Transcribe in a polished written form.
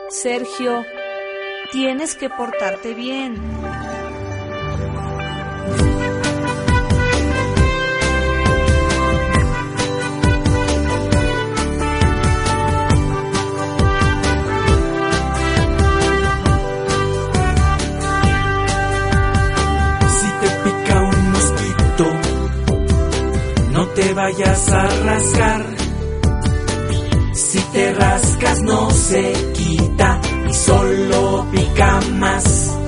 Sergio, tienes que portarte bien. Si te pica un mosquito, no te vayas a rascar. Si te rascas no se quita y solo pica más.